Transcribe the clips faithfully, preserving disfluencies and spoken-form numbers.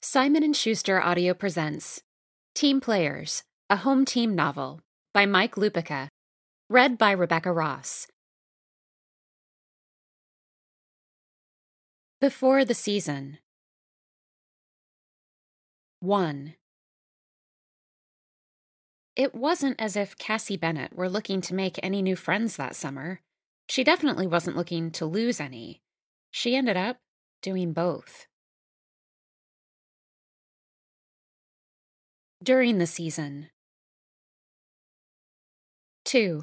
Simon and Schuster Audio presents Team Players, a Home Team Novel by Mike Lupica, read by Rebecca Ross. Before the Season. one. It wasn't as if Cassie Bennett were looking to make any new friends that summer. She definitely wasn't looking to lose any. She ended up doing both. During the season. two.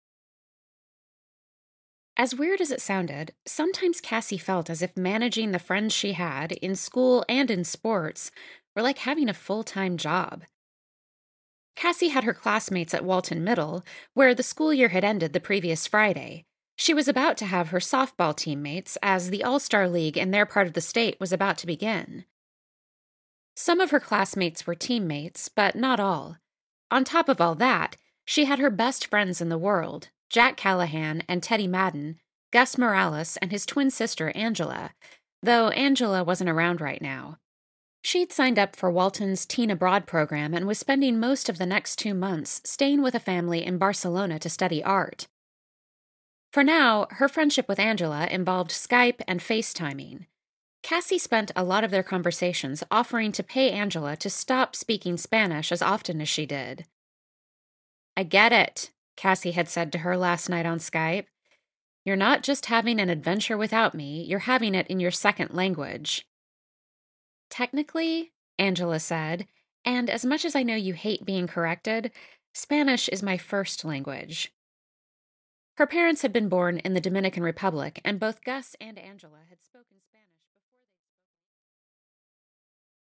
As weird as it sounded, sometimes Cassie felt as if managing the friends she had, in school and in sports, were like having a full-time job. Cassie had her classmates at Walton Middle, where the school year had ended the previous Friday. She was about to have her softball teammates, as the All-Star League in their part of the state was about to begin. Some of her classmates were teammates, but not all. On top of all that, she had her best friends in the world, Jack Callahan and Teddy Madden, Gus Morales and his twin sister Angela, though Angela wasn't around right now. She'd signed up for Walton's Teen Abroad program and was spending most of the next two months staying with a family in Barcelona to study art. For now, her friendship with Angela involved Skype and FaceTiming. Cassie spent a lot of their conversations offering to pay Angela to stop speaking Spanish as often as she did. "I get it," Cassie had said to her last night on Skype. "You're not just having an adventure without me, you're having it in your second language." "Technically," Angela said, "and as much as I know you hate being corrected, Spanish is my first language." Her parents had been born in the Dominican Republic, and both Gus and Angela had spoken Spanish.